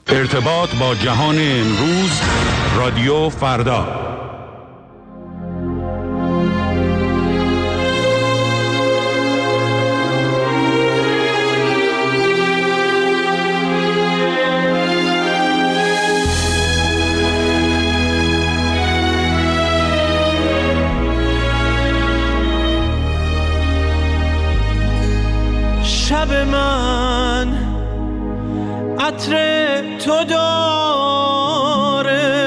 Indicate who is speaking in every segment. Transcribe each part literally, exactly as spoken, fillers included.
Speaker 1: ارتباط با جهان امروز، رادیو فردا.
Speaker 2: شب من عطر تو داره،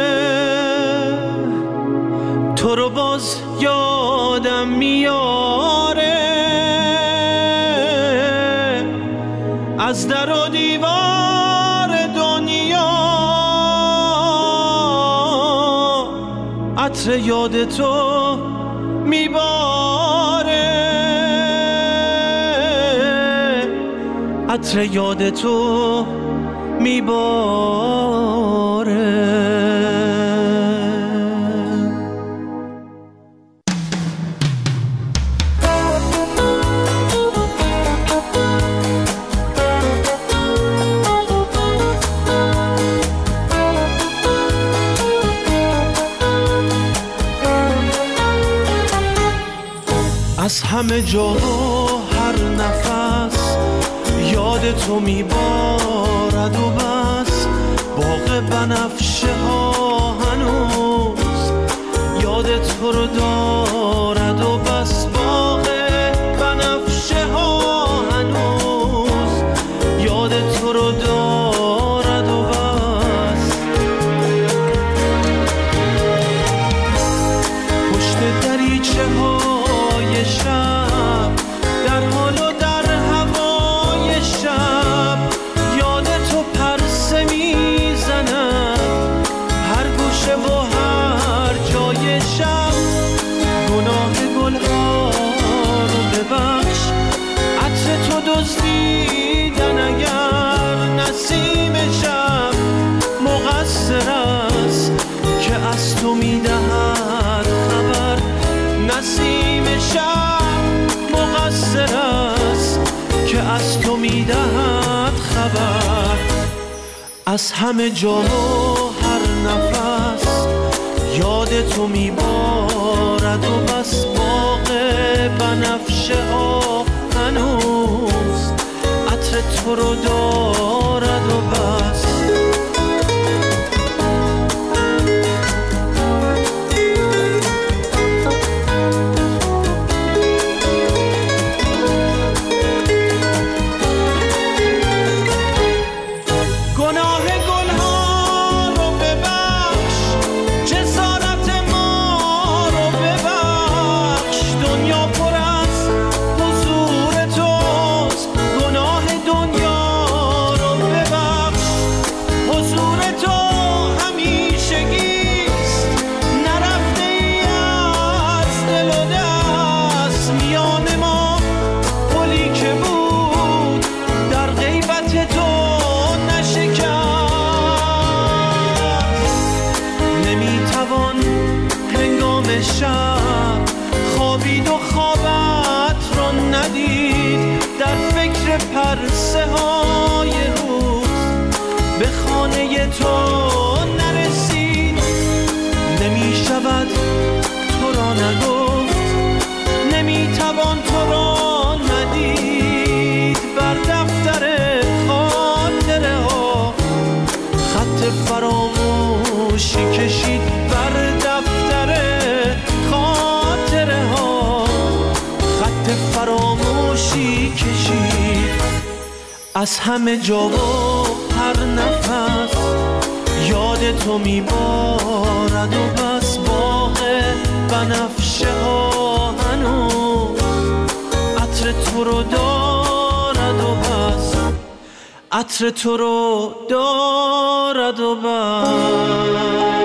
Speaker 2: تو رو باز یادم میاره، از در و دیوار دنیا عطر یاد تو میباره، عطر یاد تو میباره. از همه جا هر نفس یاد تو میبارد و بس، باغ بنفشه ها هنوز یاد تو رو دارد و بس، باغ بنفشه ها هنوز یاد تو رو دارد و بس. پشت دریچه های شب در حال و در هوای شب یاد تو پرسه میزند، هر گوشه و هر جای شب. گناه گلها رو ببخش، عطر تو دزدیدن اگر نسیم شب مقصر است که از تو میدهد خبر، نسیم شب مقصر است که از تو میدهد خبر. از همه جا و هر نفس یاد تو میبارد و بس، باغ بنفشه ها هنوز عطر تو رو دارد و بس. خوابید و خوابت رو ندید، در فکر پرسه های روز به خانه تو نرسید. نمی شود تو را نگفت، نمی توان تو را ندید، بر دفتر خاطره ها خط فراموشی کشید، بر دفتر خاطره ها خط فراموشی کشید. از همه جا و هر نفس یاد تو میبارد و بس، باغ بنفشه ها هنوز عطر تو رو دارد و بس، عطر تو رو دارد و بس.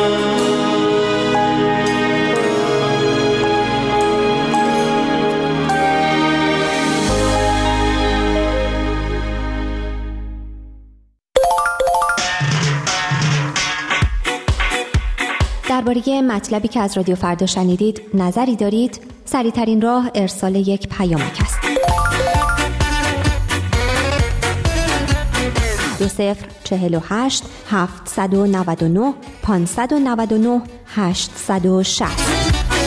Speaker 3: درباره مطلبی که از رادیو فردا شنیدید نظری دارید؟ سریع‌ترین راه ارسال یک پیامک است. دو صفر چهل و هشت هفتصد و نود و نه پانصد و نود و نه هشتصد و شصت.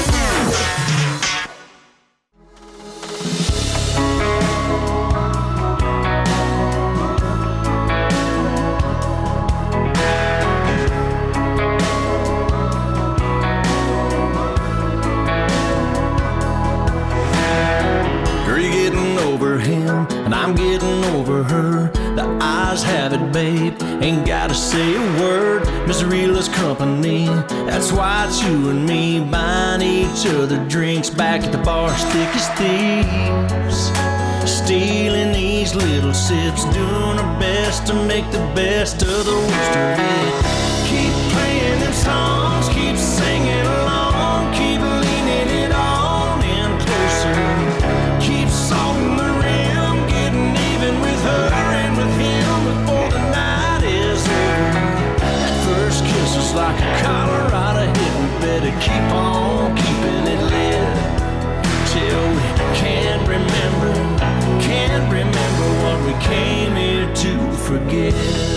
Speaker 2: I'm getting over her. The eyes have it, babe. Ain't gotta say a word. Misery loves company. That's why it's you and me buying each other drinks back at the bar, thick as thieves. Stealing these little sips, doing our best to make the best of the worst of it. Keep playing them songs, keep singing along, keep leaning it on in closer. Keep salting the rim, getting even with her and with him before the night is over. That first kiss was like a Colorado hit. We better keep on keeping it lit till we can't remember, can't remember what we came here to forget.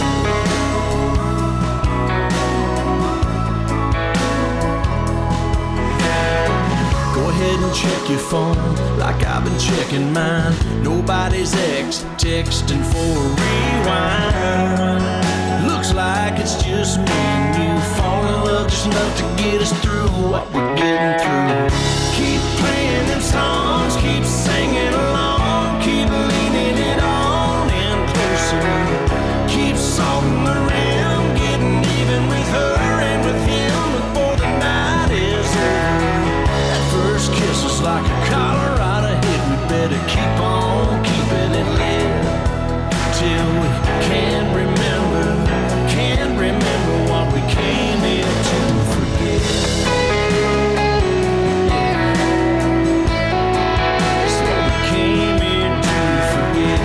Speaker 2: And check your phone like I've been checking mine. Nobody's ex texting for a rewind. Looks like it's just me and you falling in love just enough to get us through what we're getting through. Keep playing them songs, keep singing along, keep leaning it on in closer. Keep salting the rim, getting even with her and with him before the night is over. First kiss was like a Colorado hit. We better keep on keeping it lit till we can't remember, can't remember what we came here to forget. It's what we came here to forget.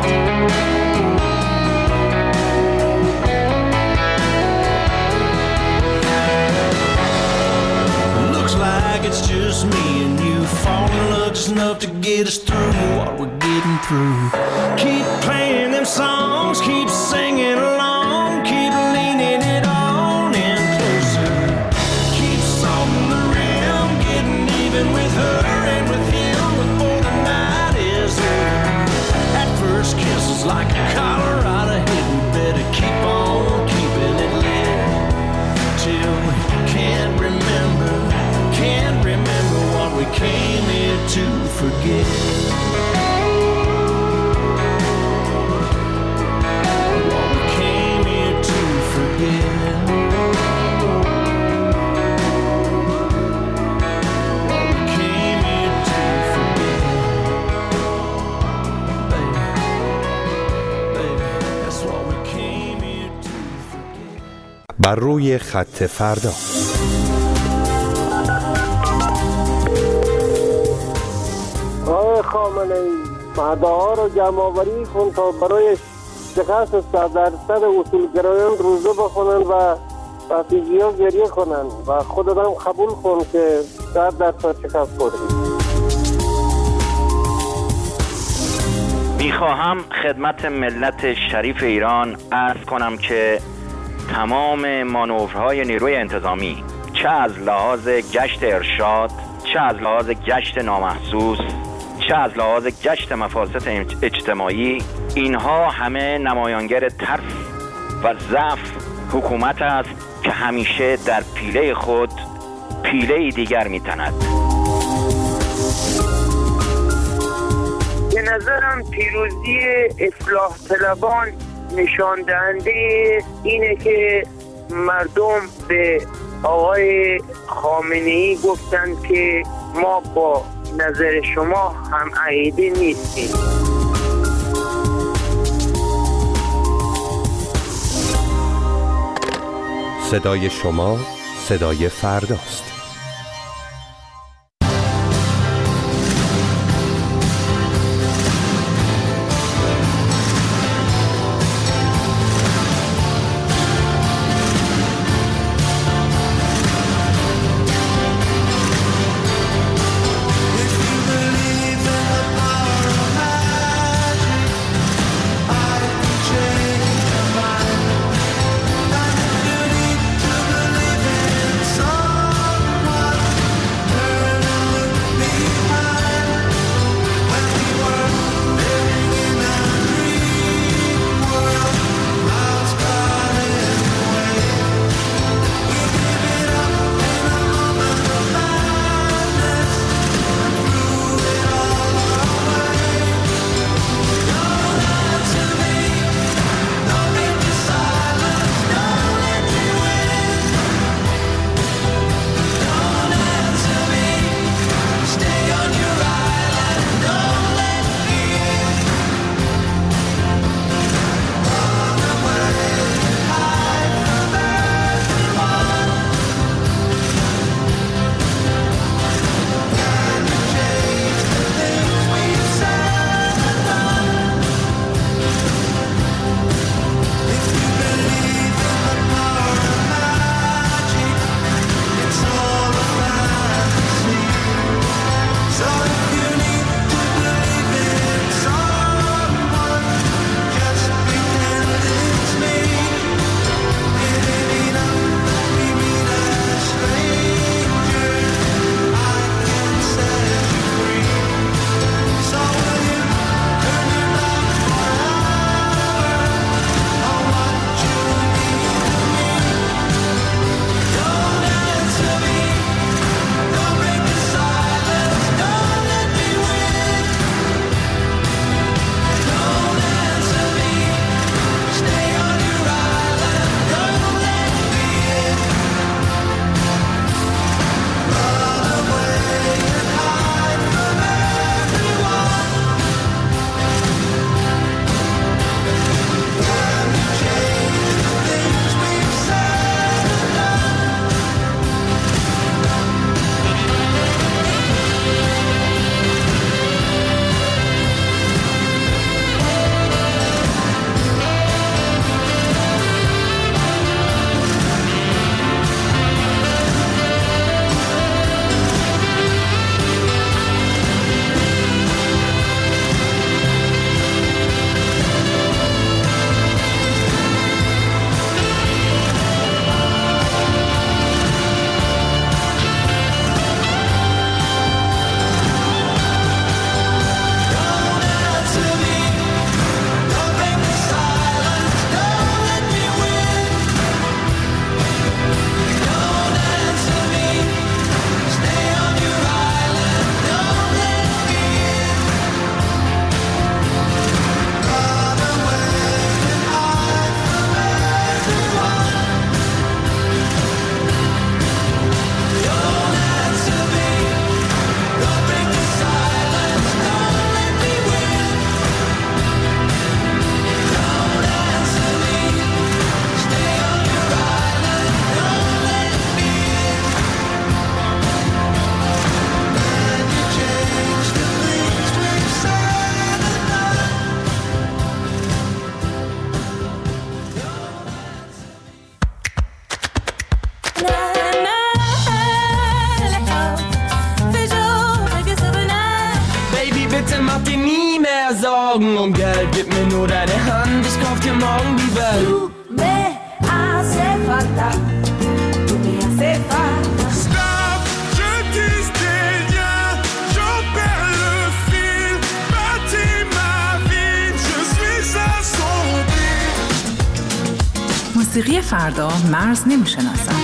Speaker 2: Looks like it's just me and you fall in love just enough to get us through what we're getting through. Keep playing them songs, keep singing along, keep leaning it on in closer. Keep salting the rim, getting even with her and with him before the night is over. That first kiss was like a Colorado hit. We better keep on keeping it lit till we can't remember, can't remember what we came here to forget. What we came here to forget. What we came here to forget. Baby, baby, that's what we came here to forget.
Speaker 4: بر روی خط فردا.
Speaker 5: آقای خامنه‌ای مدعا رو جمع‌آوری کن تا برای شکست صد درصد اصولگرایان روزه بخونن و رفیجی‌ها گریه کنن و خودت هم قبول کن که صد درصد شکست خوردی.
Speaker 6: میخواهم خدمت ملت شریف ایران عرض کنم که تمام مانورهای نیروی انتظامی، چه از لحاظ گشت ارشاد، چه از لحاظ گشت نامحسوس، چه از لحاظ گشت مفاسد اجتماعی، اینها همه نمایانگر ترس و ضعف حکومت است که همیشه در پیله خود پیله دیگر می‌تند.
Speaker 7: به نظرم پیروزی اصلاح طلبان نشان دهنده اینه که مردم به آقای خامنه‌ای گفتند که ما با نظر شما هم عقیده نیستیم.
Speaker 4: صدای شما صدای فرداست.
Speaker 2: morgen um Geld, gib mir nur deine Hand, ich kauf dir morgen die Welt.
Speaker 8: Du me hace falta, tu me hace falta.
Speaker 9: Stop, je tisse des liens, j'en perds le fil, bâtis ma vie, je suis assombri.
Speaker 10: موسیقی فردا مرز نمیشناسد.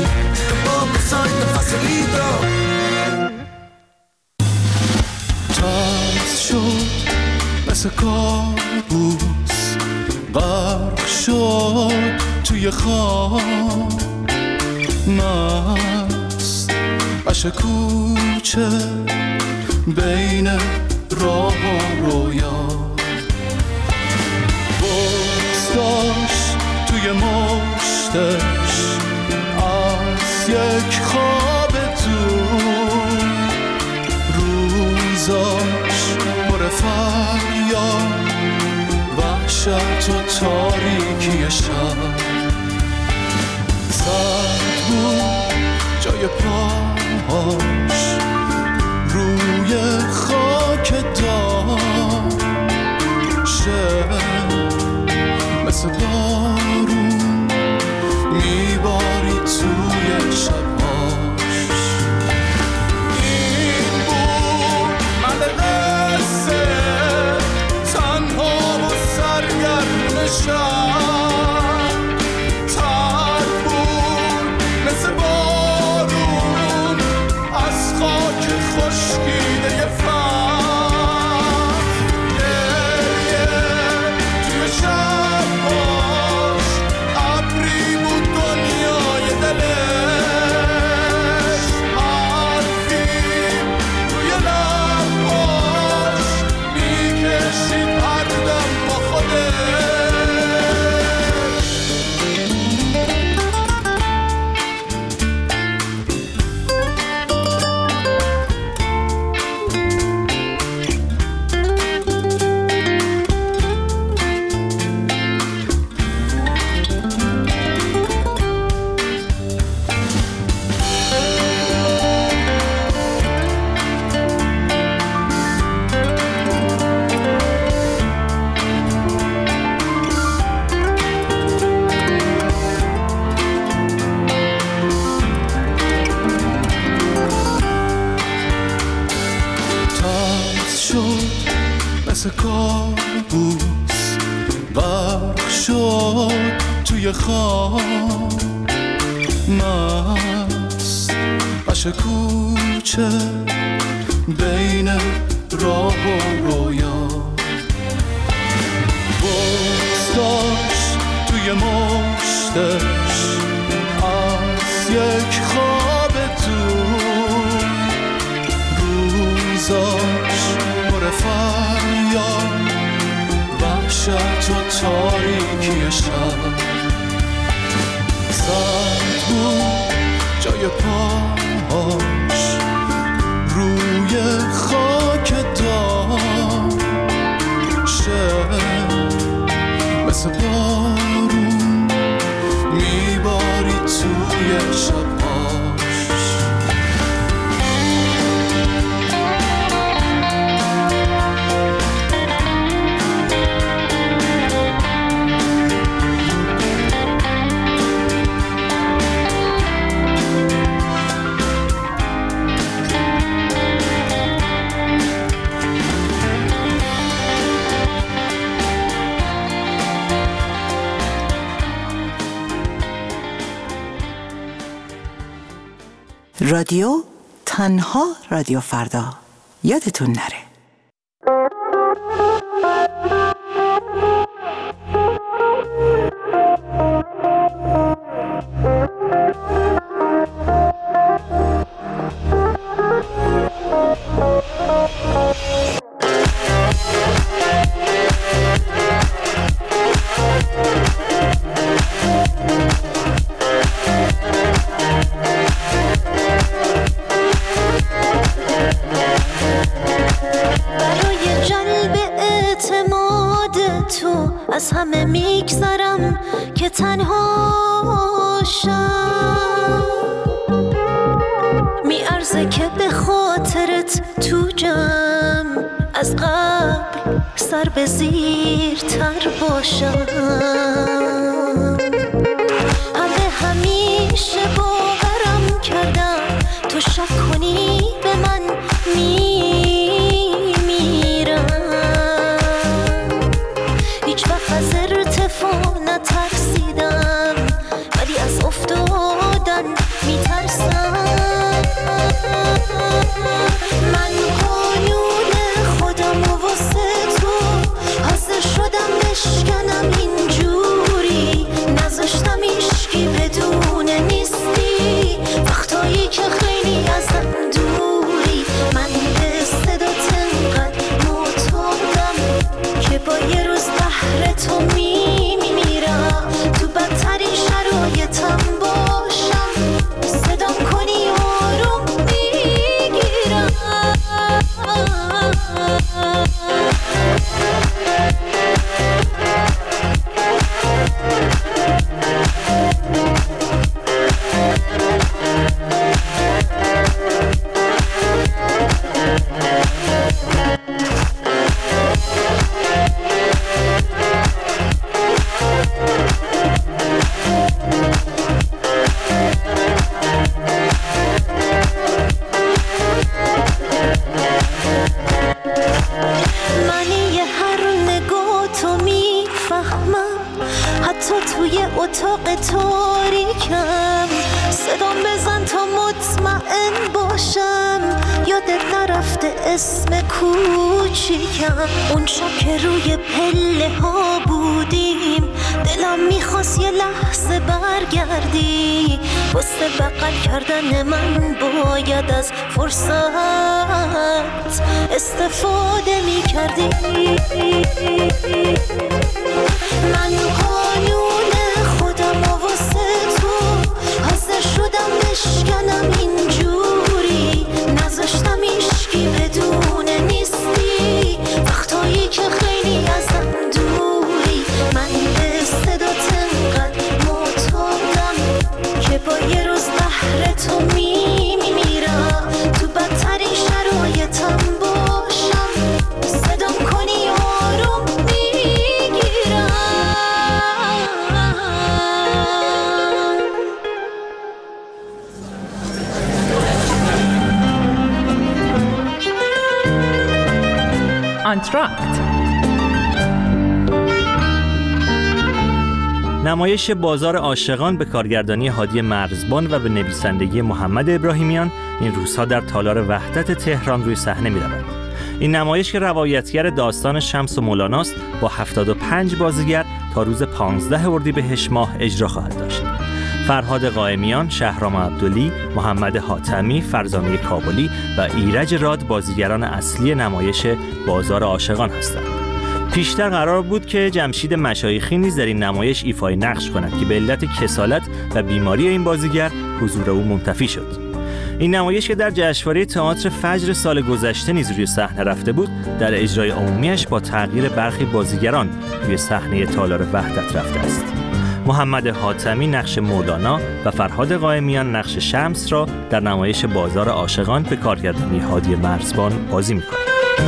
Speaker 2: تاز شد مثل کابوس، غرق شد توی خواب، مست عشق کوچه بین راه و رویا، بغض داشت توی مشتش از یک خواب دور، روزاش پر فریاد، وحشت و تاریکی شب، سرد بود جای پاهاش روی خاک دار، شب مثل بارون میباری توی شباش. این بود من قصه تنها و سرگرم شب، تر بود مثل بارون از خاک خشکیده فهم، گریه توی شباش ابری بود دنیای دلش، حرفی روی لباش میکشید هر دم با خودش. تاز شد مثل کابوس، غرق شد توی خواب، مست عشق کوچه بین راه و رویا، بغض داشت توی مشتش از یک خواب دور، روزاش پر فریاد، وحشت و تاریکی شب، سرد بود جای پاهاش روی خاک دار، شب مثل بارون میباری توی شباش.
Speaker 10: رادیو تنها رادیو فردا، یادتون نره.
Speaker 8: از همه میگذرم که تنها شم، میارزه که به خاطرت تو جمع از قبل
Speaker 11: سر به زیر تر باشم، همه همیشه باورم کردم تو شک کنی به من میمیرم، هیچ وقت از ارتفاع نترسیدم ولی از افتادن میترسم. من قانون خودم و واسه تو حاضر شدم بشکنم اینجوری، نذاشتم ایشکی بدون نیستی وقتایی که خیلی ازم دوری. من به صدات انقدر معتادم که با یه روز بهر تو میمیرم، تو بدترین شرایطم باشم صدام کنی آروم میگیرم. اتاق تاریکم صدام بزن تا مطمئن باشم یادت نرفته اسم کوچیکم. اون شب که روی پله ها بودیم دلم میخواست یه لحظه برگردی، واسه بغل کردن من باید از فرصت استفاده میکردی. من قانون خودم و واسه تو حاضر شدم بشکنم اینجوری، نذاشتم ایشکی بدون نیستی وقتایی که خیلی ازم دوری. من به صدات انقدر معتادم که با یه روز بهر تو میمیرم، تو بدترین شرایطم باشم صدام کنی آروم میگیرم.
Speaker 12: آنتراکت نمایش بازار عاشقان به کارگردانی هادی مرزبان و به نویسندگی محمد ابراهیمیان این روزها در تالار وحدت تهران روی صحنه می‌رود. این نمایش که روایتگر داستان شمس و مولاناست با هفتاد و پنج بازیگر تا روز پانزده اردیبهشت ماه اجرا خواهد داشت. فرهاد قائمیان، شهرام عبدلی، محمد حاتمی، فرزانه کابلی و ایرج راد بازیگران اصلی نمایش بازار عاشقان هستند. پیشتر قرار بود که جمشید مشایخی نیز در این نمایش ایفای نقش کند که به علت کسالت و بیماری این بازیگر حضور او منتفی شد. این نمایش که در جشنواره تئاتر فجر سال گذشته نیز روی صحنه رفته بود، در اجرای عمومیش با تغییر برخی بازیگران روی صحنه تالار وحدت رفته است. محمد حاتمی نقش مولانا و فرهاد قائمیان نقش شمس را در نمایش بازار عاشقان به کارگردانی هادی مرزبان بازی می‌کنند.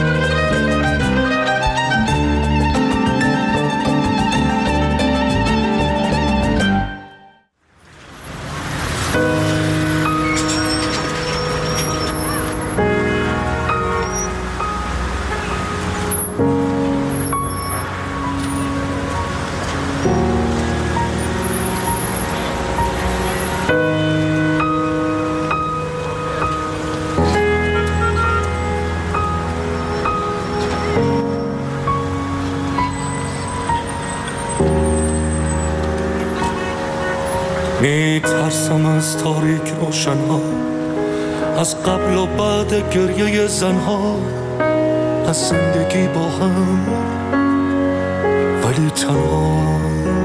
Speaker 13: می ترسم از تاریک روشنها، از قبل و بعد گریه زنها، از زندگی با هم ولی تنها،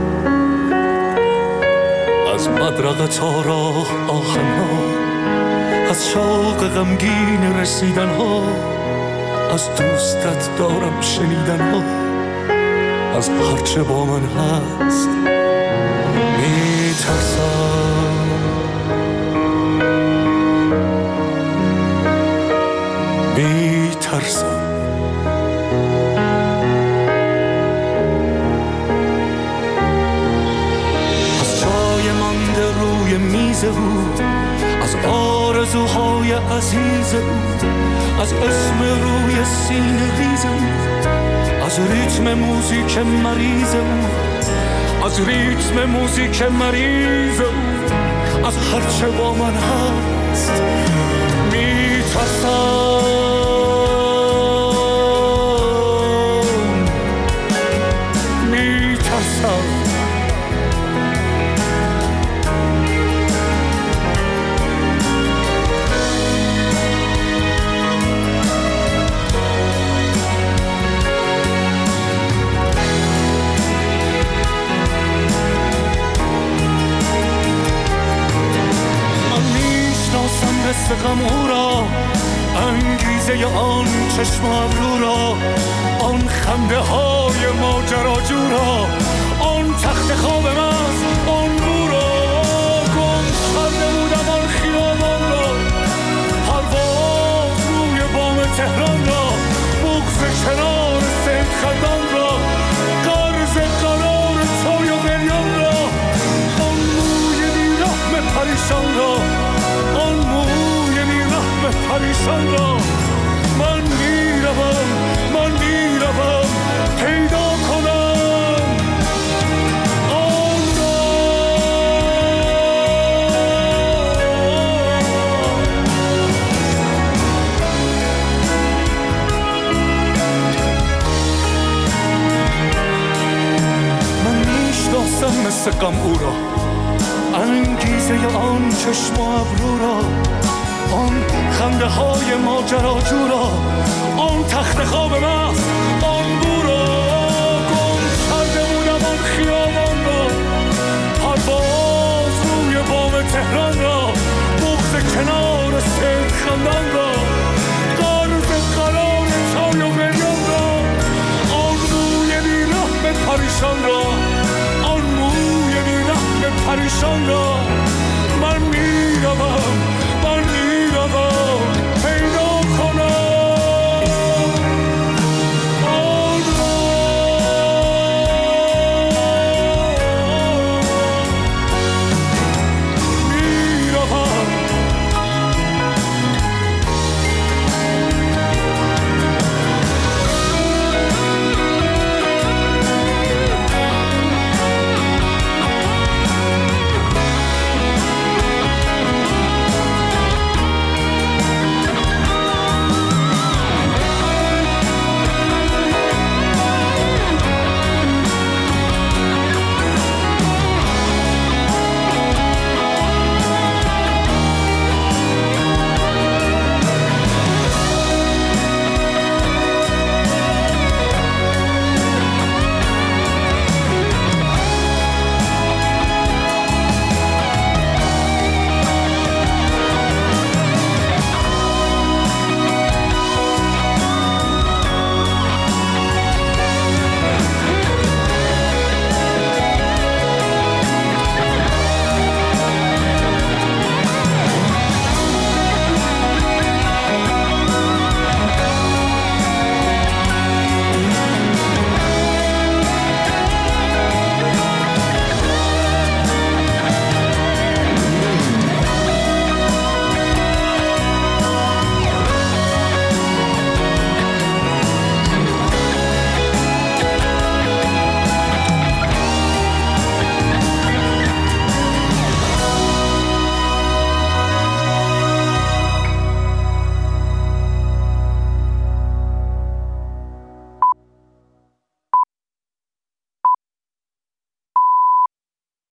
Speaker 13: از بدرقه تا راه آهنها، از شوق غمگین رسیدنها، از دوستت دارم شنیدنها، از هرچه با من هست می ترسم. می ترسم مریض او، از آرزوهای عزیز او، از اسم روی سینه ریز او، از ریتم موزیک مریض او، از ریتم موزیک مریض او، از هرچه با من هست میترسم. غم او را، انگیزه آن چشم ابرو را، آن خنده های ماجراجو را، آن تخت خواب مست، آن بو را گم کرده بودم، آن خیابان را، پرواز روی بام تهران را، بغض کنار سید خندان را، قرض قرار چای و قلیان را، آن موی بیرحم پریشان را، آن موی پریشان را. من میروم، من میروم پیدا کنم آن را. من میشناسم مثل غم او را، انگیزه آن چشم و ابرو را، آن خنده های ماجراجو را، آن تخت خواب مست، آن بو را گم کرده بودم، آن خیابان را، پرواز روی بام تهران را، بغض کنار سید خندان را، قرض قرار چای و قلیان را، آن موی بیرحم پریشان را، آن موی بیرحم پریشان را.